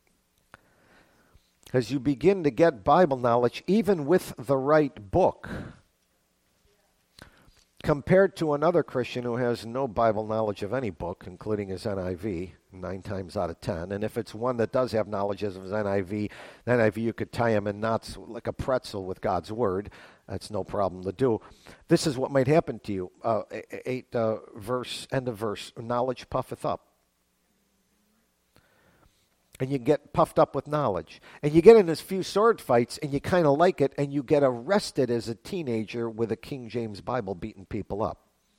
As you begin to get Bible knowledge, even with the right book, compared to another Christian who has no Bible knowledge of any book, including his NIV, 9 times out of 10. And if it's one that does have knowledge of his NIV, you could tie him in knots like a pretzel with God's Word. That's no problem to do. This is what might happen to you. 8 verse, end of verse, knowledge puffeth up. And you get puffed up with knowledge. And you get in this few sword fights, and you kind of like it, and you get arrested as a teenager with a King James Bible beating people up.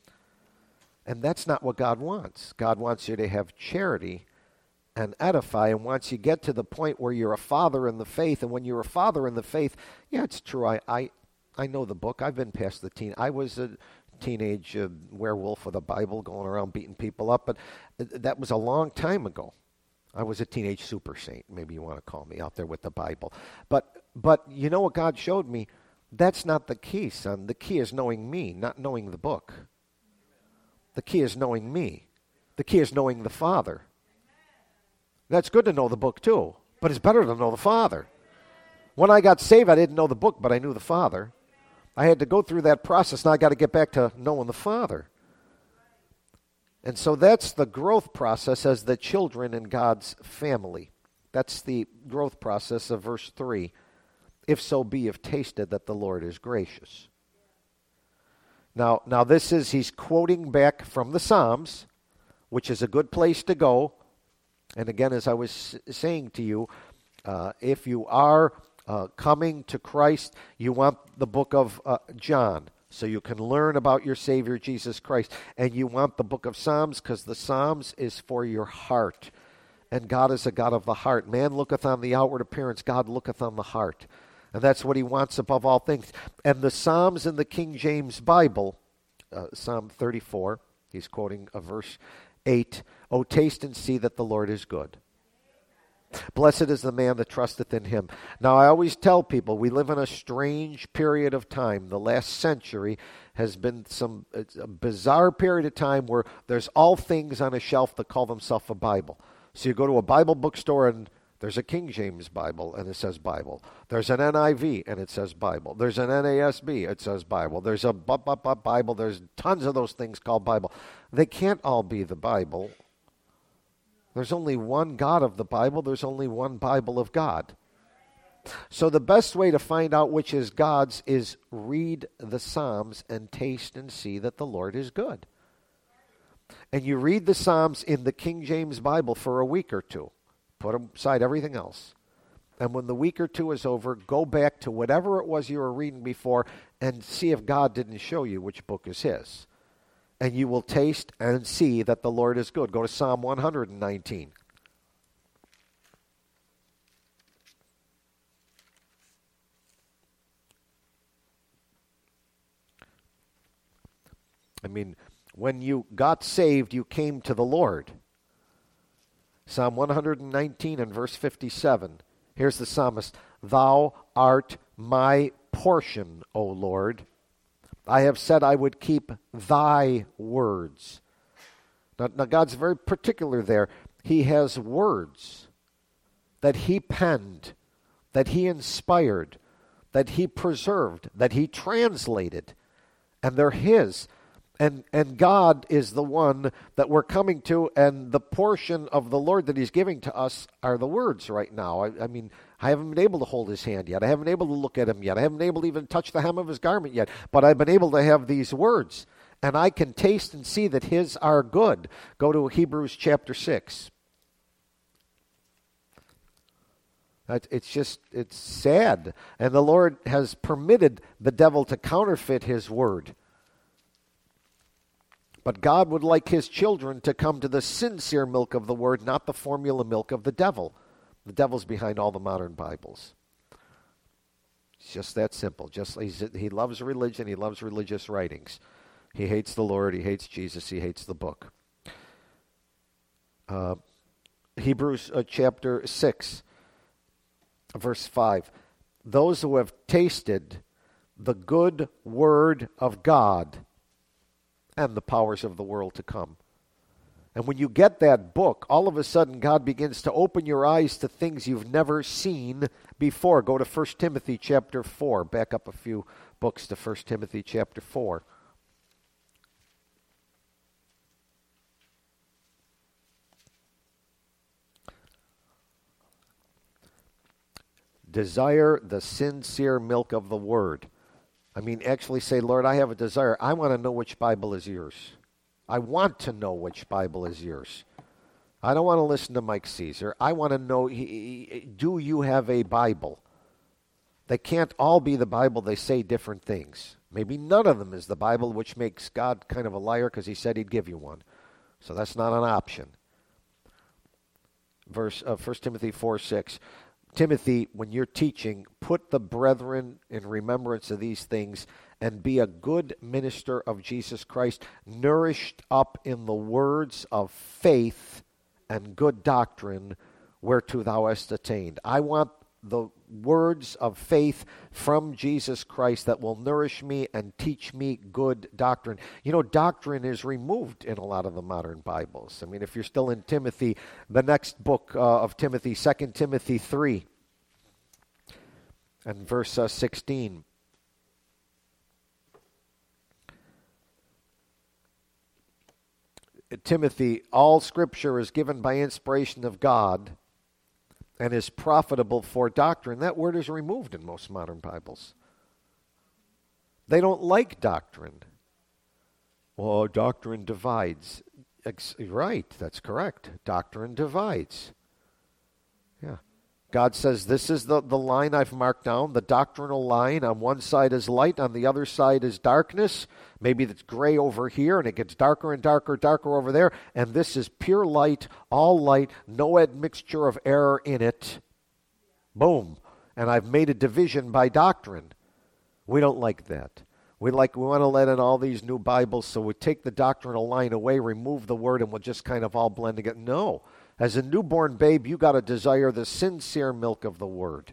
And that's not what God wants. God wants you to have charity and edify. And once you get to the point where you're a father in the faith, and when you're a father in the faith, yeah, it's true. I know the book. I've been past the teen. I was a teenage werewolf with a Bible going around beating people up, but that was a long time ago. I was a teenage super saint, maybe you want to call me, out there with the Bible. But you know what God showed me? That's not the key, son. The key is knowing me, not knowing the book. The key is knowing me. The key is knowing the Father. That's good to know the book too, but it's better to know the Father. When I got saved, I didn't know the book, but I knew the Father. I had to go through that process. Now I got to get back to knowing the Father. And so that's the growth process as the children in God's family. That's the growth process of verse 3. If so be you've tasted that the Lord is gracious. Now this is, he's quoting back from the Psalms, which is a good place to go. And again, as I was saying to you, if you are coming to Christ, you want the book of John, so you can learn about your Savior, Jesus Christ. And you want the book of Psalms, because the Psalms is for your heart. And God is a God of the heart. Man looketh on the outward appearance, God looketh on the heart. And that's what he wants above all things. And the Psalms in the King James Bible, Psalm 34, he's quoting a verse 8, O taste and see that the Lord is good. Blessed is the man that trusteth in him. Now, I always tell people we live in a strange period of time. The last century has been it's a bizarre period of time where there's all things on a shelf that call themselves a Bible. So you go to a Bible bookstore and there's a King James Bible and it says Bible. There's an NIV and it says Bible. There's an NASB, it says Bible. There's a Bible. There's tons of those things called Bible. They can't all be the Bible. There's only one God of the Bible. There's only one Bible of God. So the best way to find out which is God's is read the Psalms and taste and see that the Lord is good. And you read the Psalms in the King James Bible for a week or two. Put aside everything else. And when the week or two is over, go back to whatever it was you were reading before and see if God didn't show you which book is his. And you will taste and see that the Lord is good. Go to Psalm 119. I mean, when you got saved, you came to the Lord. Psalm 119 and verse 57. Here's the psalmist. Thou art my portion, O Lord. I have said I would keep thy words. Now God's very particular there. He has words that he penned, that he inspired, that he preserved, that he translated, and they're his. And God is the one that we're coming to, and the portion of the Lord that he's giving to us are the words right now. I mean, I haven't been able to hold his hand yet. I haven't been able to look at him yet. I haven't been able to even touch the hem of his garment yet. But I've been able to have these words, and I can taste and see that his are good. Go to Hebrews chapter 6. It's sad. And the Lord has permitted the devil to counterfeit his word. But God would like his children to come to the sincere milk of the word, not the formula milk of the devil. The devil's behind all the modern Bibles. It's just that simple. He loves religion. He loves religious writings. He hates the Lord. He hates Jesus. He hates the book. Hebrews chapter 6, verse 5. Those who have tasted the good word of God and the powers of the world to come. And when you get that book, all of a sudden God begins to open your eyes to things you've never seen before. Go to 1 Timothy chapter 4. Back up a few books to 1 Timothy chapter 4. Desire the sincere milk of the word. I mean, actually say, Lord, I have a desire. I want to know which Bible is yours. I want to know which Bible is yours. I don't want to listen to Mike Caesar. I want to know, do you have a Bible? They can't all be the Bible. They say different things. Maybe none of them is the Bible, which makes God kind of a liar because he said he'd give you one. So that's not an option. 1 Timothy 4:6. Timothy, when you're teaching, put the brethren in remembrance of these things and be a good minister of Jesus Christ, nourished up in the words of faith and good doctrine whereto thou hast attained. I want the words of faith from Jesus Christ that will nourish me and teach me good doctrine. You know, doctrine is removed in a lot of the modern Bibles. I mean, if you're still in Timothy, the next book of Timothy, 2 Timothy 3 and verse 16. Timothy, all Scripture is given by inspiration of God and is profitable for doctrine. That word is removed in most modern Bibles. They don't like doctrine. Well, doctrine divides. Right, that's correct. Doctrine divides. Yeah. God says, this is the line I've marked down, the doctrinal line. On one side is light, on the other side is darkness. Maybe it's gray over here, and it gets darker and darker over there. And this is pure light, all light, no admixture of error in it. Boom. And I've made a division by doctrine. We don't like that. We want to let in all these new Bibles, so we take the doctrinal line away, remove the word, and we'll just kind of all blend together. No. As a newborn babe, you got to desire the sincere milk of the word.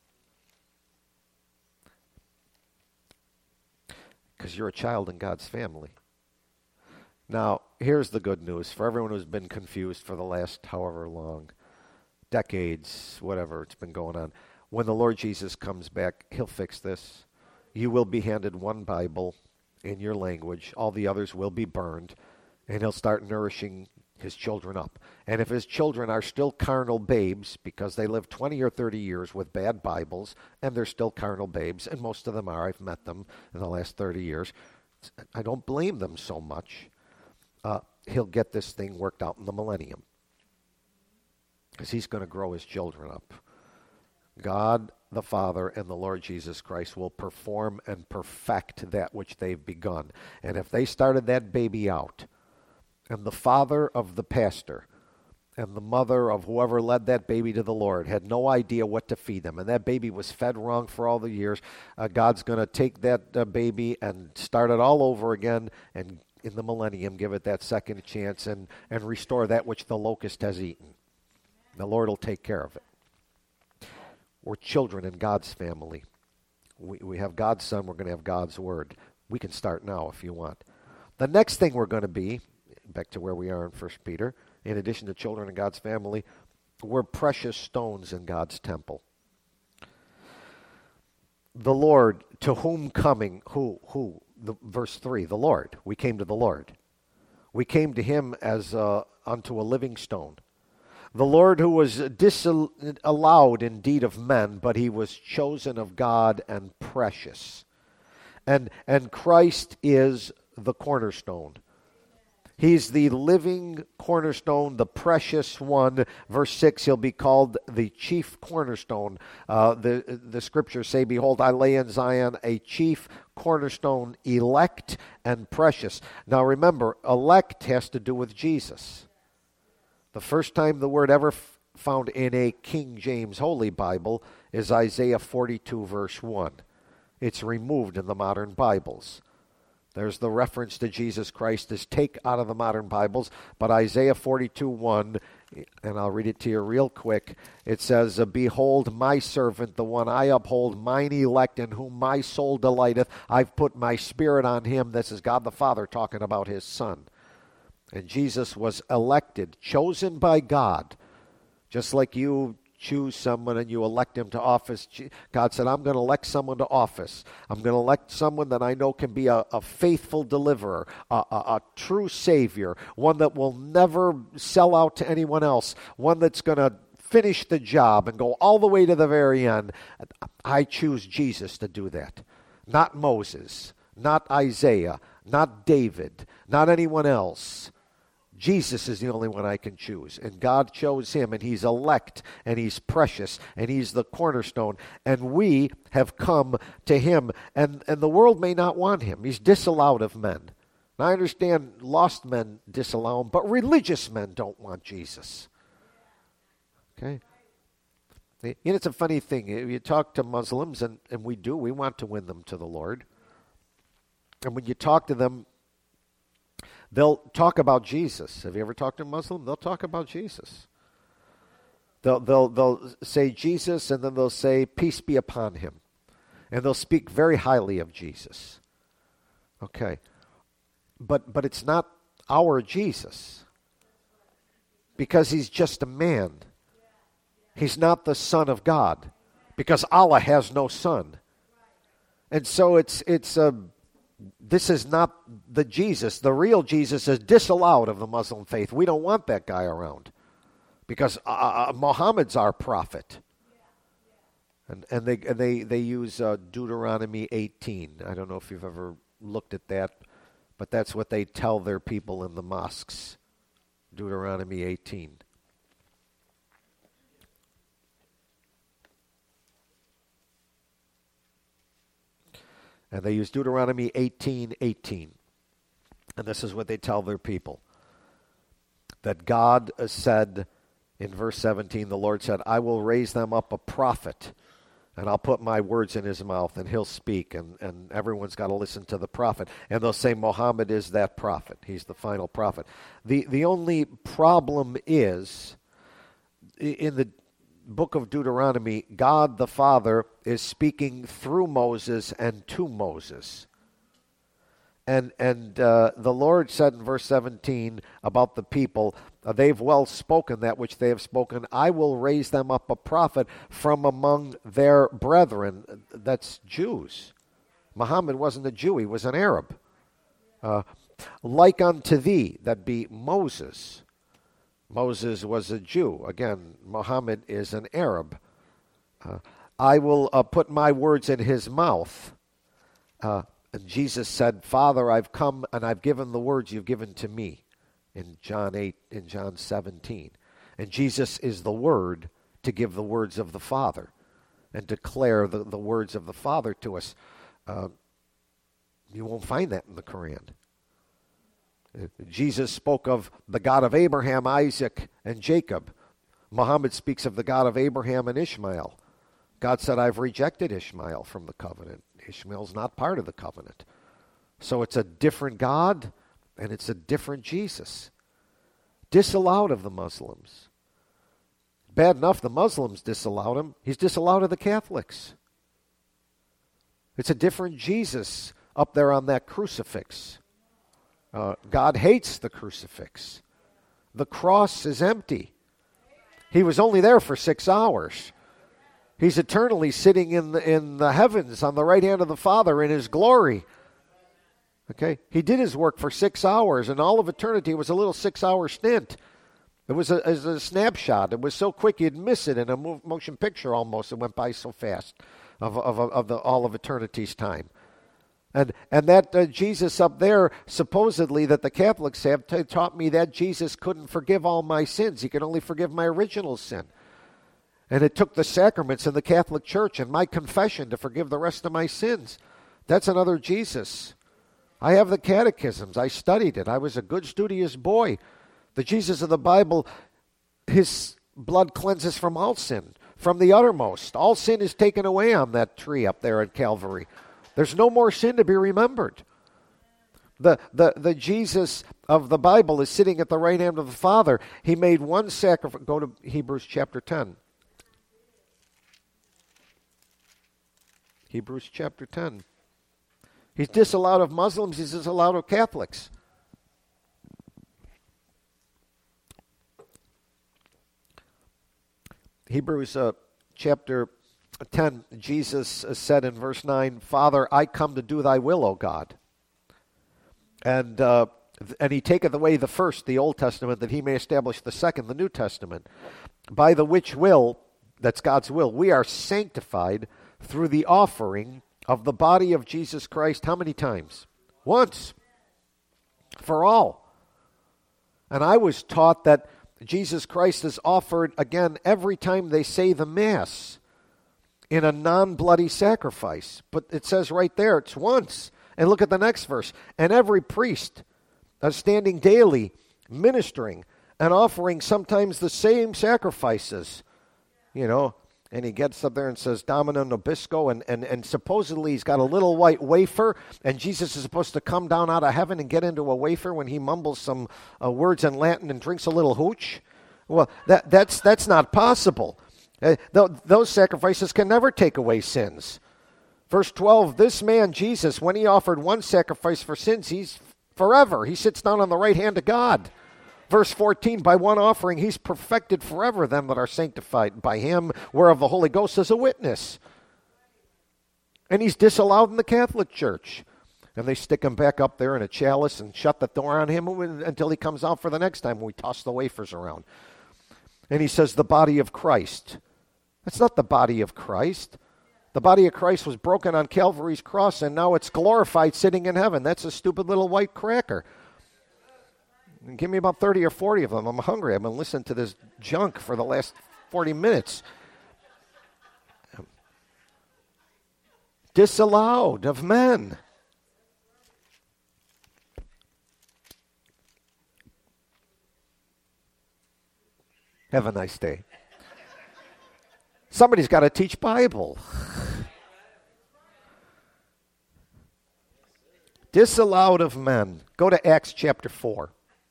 Because you're a child in God's family. Now, here's the good news for everyone who's been confused for the last however long, decades, whatever it's been going on. When the Lord Jesus comes back, he'll fix this. You will be handed one Bible in your language. All the others will be burned. And he'll start nourishing his children up. And if his children are still carnal babes, because they live 20 or 30 years with bad Bibles, and they're still carnal babes, and most of them are, I've met them in the last 30 years, I don't blame them so much. He'll get this thing worked out in the millennium. Because he's going to grow his children up. God the Father and the Lord Jesus Christ will perform and perfect that which they've begun. And if they started that baby out, and the father of the pastor and the mother of whoever led that baby to the Lord had no idea what to feed them, and that baby was fed wrong for all the years, God's going to take that baby and start it all over again, and in the millennium give it that second chance and restore that which the locust has eaten. The Lord will take care of it. We're children in God's family. We have God's Son. We're going to have God's Word. We can start now if you want. The next thing we're going to be, back to where we are in 1 Peter, in addition to children in God's family, we're precious stones in God's temple. The Lord, to whom coming, verse 3, the Lord. We came to the Lord. We came to him as unto a living stone. The Lord who was disallowed indeed of men, but he was chosen of God and precious. And Christ is the cornerstone. He's the living cornerstone, the precious one. Verse 6, he'll be called the chief cornerstone. The scriptures say, behold, I lay in Zion a chief cornerstone, elect and precious. Now remember, elect has to do with Jesus. The first time the word ever found in a King James Holy Bible is Isaiah 42, verse 1. It's removed in the modern Bibles. There's the reference to Jesus Christ is take out of the modern Bibles, but Isaiah 42, 1, and I'll read it to you real quick. It says, Behold my servant, the one I uphold, mine elect, in whom my soul delighteth. I've put my spirit on him. This is God the Father talking about his Son. And Jesus was elected, chosen by God, just like you choose someone and you elect him to office. God said, I'm going to elect someone to office. I'm going to elect someone that I know can be a faithful deliverer, a true Savior, one that will never sell out to anyone else, one that's going to finish the job and go all the way to the very end. I choose Jesus to do that. Not Moses, not Isaiah, not David, not anyone else. Jesus is the only one I can choose. And God chose him, and he's elect, and he's precious, and he's the cornerstone. And we have come to him. And the world may not want him. He's disallowed of men. And I understand lost men disallow him, but religious men don't want Jesus. Okay? And it's a funny thing. You talk to Muslims, and we want to win them to the Lord. And when you talk to them, they'll talk about Jesus. Have you ever talked to a Muslim? They'll talk about Jesus. They'll say Jesus, and then they'll say, peace be upon him. And they'll speak very highly of Jesus. Okay. But it's not our Jesus. Because he's just a man. He's not the Son of God. Because Allah has no son. And so this is not the Jesus. The real Jesus is disallowed of the Muslim faith. We don't want that guy around because Muhammad's our prophet. And they use Deuteronomy 18. I don't know if you've ever looked at that, but that's what they tell their people in the mosques. Deuteronomy 18. And they use Deuteronomy 18:18. And this is what they tell their people. That God said in verse 17, the Lord said, I will raise them up a prophet, and I'll put my words in his mouth, and he'll speak, and everyone's got to listen to the prophet. And they'll say Muhammad is that prophet. He's the final prophet. The only problem is, in the book of Deuteronomy, God the Father is speaking through Moses and to Moses. And the Lord said in verse 17 about the people, they've well spoken that which they have spoken. I will raise them up a prophet from among their brethren. That's Jews. Muhammad wasn't a Jew, he was an Arab. Like unto thee, that be Moses. Moses was a Jew. Again, Muhammad is an Arab. I will put my words in his mouth. And Jesus said, Father, I've come and I've given the words you've given to me. In John 8, in John 17. And Jesus is the Word to give the words of the Father and declare the words of the Father to us. You won't find that in the Quran. Jesus spoke of the God of Abraham, Isaac, and Jacob. Muhammad speaks of the God of Abraham and Ishmael. God said, I've rejected Ishmael from the covenant. Ishmael's not part of the covenant. So it's a different God, and it's a different Jesus. Disallowed of the Muslims. Bad enough the Muslims disallowed him. He's disallowed of the Catholics. It's a different Jesus up there on that crucifix. God hates the crucifix. The cross is empty. He was only there for 6 hours. He's eternally sitting in the heavens on the right hand of the Father in his glory. Okay? He did his work for 6 hours, and all of eternity was a little 6-hour stint. It was a snapshot. It was so quick you'd miss it in a motion picture almost. It went by so fast of all of eternity's time. And that Jesus up there, supposedly, that the Catholics have taught me that Jesus couldn't forgive all my sins. He could only forgive my original sin. And it took the sacraments in the Catholic Church and my confession to forgive the rest of my sins. That's another Jesus. I have the catechisms. I studied it. I was a good studious boy. The Jesus of the Bible, his blood cleanses from all sin, from the uttermost. All sin is taken away on that tree up there at Calvary. There's no more sin to be remembered. The Jesus of the Bible is sitting at the right hand of the Father. He made one sacrifice. Go to Hebrews chapter 10. Hebrews chapter 10. He's disallowed of Muslims. He's disallowed of Catholics. Hebrews chapter 10, Jesus said in verse 9, Father, I come to do thy will, O God. And he taketh away the first, the Old Testament, that he may establish the second, the New Testament. By the which will, that's God's will, we are sanctified through the offering of the body of Jesus Christ. How many times? Once. For all. And I was taught that Jesus Christ is offered again every time they say the Mass in a non-bloody sacrifice. But it says right there, it's once. And look at the next verse. And every priest standing daily, ministering, and offering sometimes the same sacrifices. You know, and he gets up there and says, Domino Nobisco, and supposedly he's got a little white wafer, and Jesus is supposed to come down out of heaven and get into a wafer when he mumbles some words in Latin and drinks a little hooch. Well, that's not possible. Those sacrifices can never take away sins. Verse 12, this man, Jesus, when he offered one sacrifice for sins, he's forever. He sits down on the right hand of God. Verse 14, by one offering he's perfected forever them that are sanctified by him, whereof the Holy Ghost is a witness. And he's disallowed in the Catholic Church. And they stick him back up there in a chalice and shut the door on him until he comes out for the next time when we toss the wafers around. And he says the body of Christ. That's not the body of Christ. The body of Christ was broken on Calvary's cross, and now it's glorified sitting in heaven. That's a stupid little white cracker. Give me about 30 or 40 of them. I'm hungry. I've been listening to this junk for the last 40 minutes. Disallowed of men. Have a nice day. Somebody's got to teach Bible. Disallowed of men. Go to Acts chapter 4.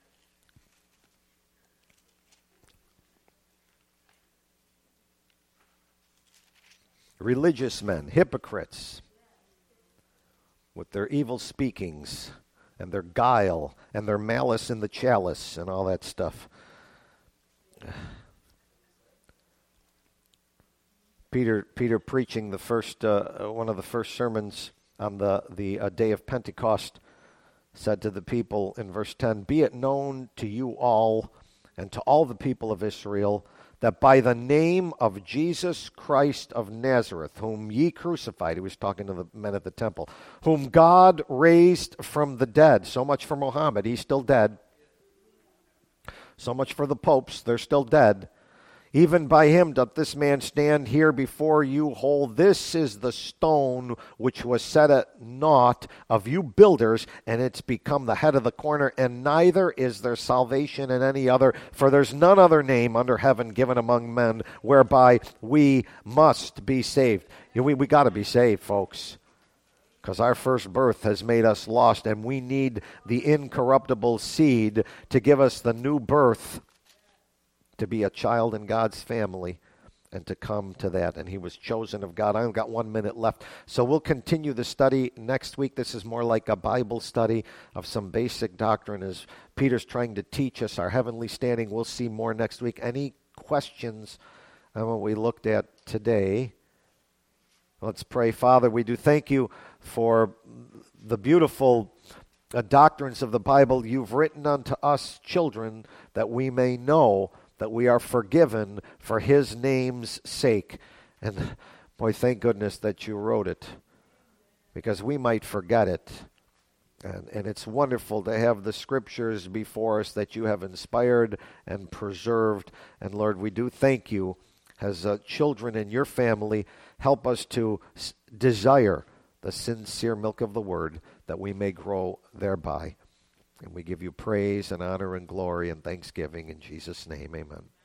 Religious men, hypocrites, with their evil speakings and their guile and their malice in the chalice and all that stuff. Peter preaching the first one of the first sermons on the day of Pentecost said to the people in verse 10, be it known to you all and to all the people of Israel that by the name of Jesus Christ of Nazareth, whom ye crucified, he was talking to the men at the temple, whom God raised from the dead. So much for Muhammad, he's still dead. So much for the popes, they're still dead. Even by him doth this man stand here before you whole. This is the stone which was set at naught of you builders, and it's become the head of the corner, and neither is there salvation in any other, for there's none other name under heaven given among men whereby we must be saved. We got to be saved, folks, because our first birth has made us lost, and we need the incorruptible seed to give us the new birth, to be a child in God's family and to come to that. And he was chosen of God. I've got 1 minute left. So we'll continue the study next week. This is more like a Bible study of some basic doctrine as Peter's trying to teach us our heavenly standing. We'll see more next week. Any questions on what we looked at today? Let's pray. Father, we do thank you for the beautiful doctrines of the Bible you've written unto us children, that we may know that we are forgiven for his name's sake. And boy, thank goodness that you wrote it, because we might forget it. And it's wonderful to have the scriptures before us that you have inspired and preserved. And Lord, we do thank you as children in your family. Help us to desire the sincere milk of the word, that we may grow thereby. And we give you praise and honor and glory and thanksgiving in Jesus' name. Amen.